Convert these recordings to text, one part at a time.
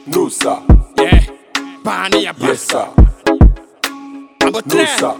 No, sir. Yeah. Bani ya Yes, sir. Number No, 10. sir.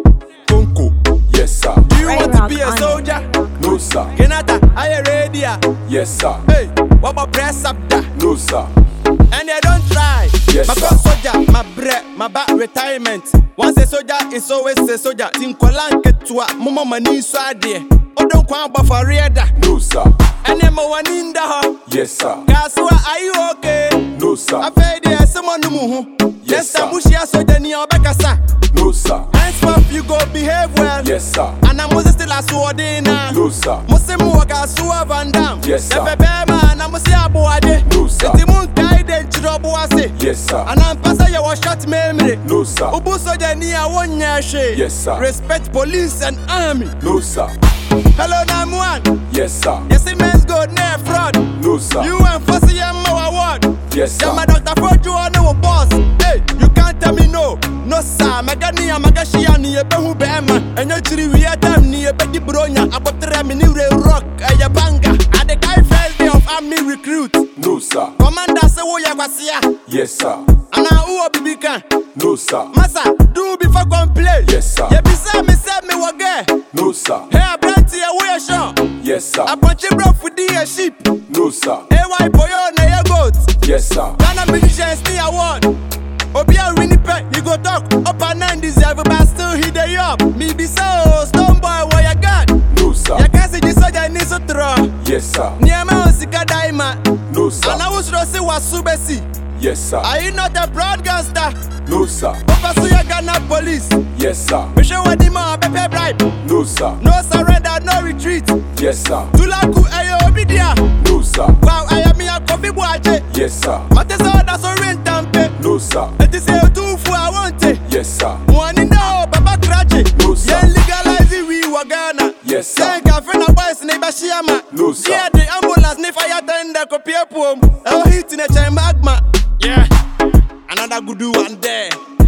Kunku. Yes, sir. Do you want to be a soldier? No, sir. Kenata, are you ready? Yes, sir. Hey, what about press up da? No, sir. And they don't try. Yes, my sir. first soldier, my bread, my back retirement. Once a soldier is always a soldier. Tinkolanke tua, mama mani swade. Odon kwa for rieda. No, sir. And then my one in the hall. Yes, sir. Kasua, are you okay? No, sir. I fed there someone no. Yes, sir. Mushia soldier ni obekasa. No, sir. Henceforth you go behave well. Yes, sir. And I'm still a swordina. No, sir. Muslimu waka suwa vandam. Yes, sir. Bema na musi abuade. No, sir. Eti mun kaide chirobu ase. Yes, sir. And I'm pasa ya was short memory. No, sir. Ubu soja ni a wonya she. Yes, sir. Respect police and army. No, sir. Hello, Namuan. Yes, sir. Yes, it men's go near fraud. No, sir. You and Fussy and Moa award. Yes, sir. Yeah, my doctor for you on no boss. Hey, you can't tell me no. No, sir. Magani and Magashi and the Behu Bema. And your tree we are time near Betty Bronya. About the Ramini Rock. A banga. At the guy first day of army recruit. No, sir. Commander Sawoya Wasia. Yes, sir. And I who be can. No, sir. Massa, do before complain. Yes, sir. Yeah, beside me, said me wage. No, sir. Hey, Branty, away, Sean. Yes, sir. I punch it rough with the sheep. No, sir. Hey, why boy, na your goat? Yes, sir. Ghana musicians still award. Obia Winnie Peck, you go talk. Up and nine deserve, but still hit the up. Me be so, stone boy, what you got? No, sir. You can't see the soldier needs to throw. Yes, sir. Niema Osika Daima. No, sir. And I was Rossi was Subesi. Yes, sir. Are you not a broadcaster? No, sir. Papa Suya Ghana police. Yes, sir. We show what the man pay bribe. No, sir. No surrender, no retreat. Yes, sir. Tulaku ayo obidia. No, sir. Wow, I am here coffee boache. Yes, sir. Matesa that's a rent tampe. No, sir. It is a two for I want it. Yes, sir. One in the hole, Papa Cratchy. No, sir. Yeah, legalize it, we were Ghana. Yes, sir. Thank you for the boys, neighbor Shiama. No, sir. Yeah, the ambulance, ne fire tender, copy a poem. I'll hit in a chain magma. Yeah, another good one there.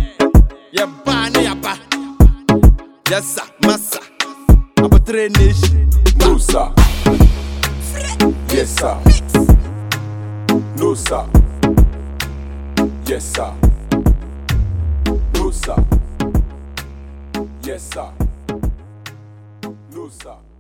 Yeah, Bani Yapa. Yes, sir, Massa. I'm a train nation. No, sir. Yes, sir. No, sir. Yes, sir. No, sir. Yes, sir. No, sir.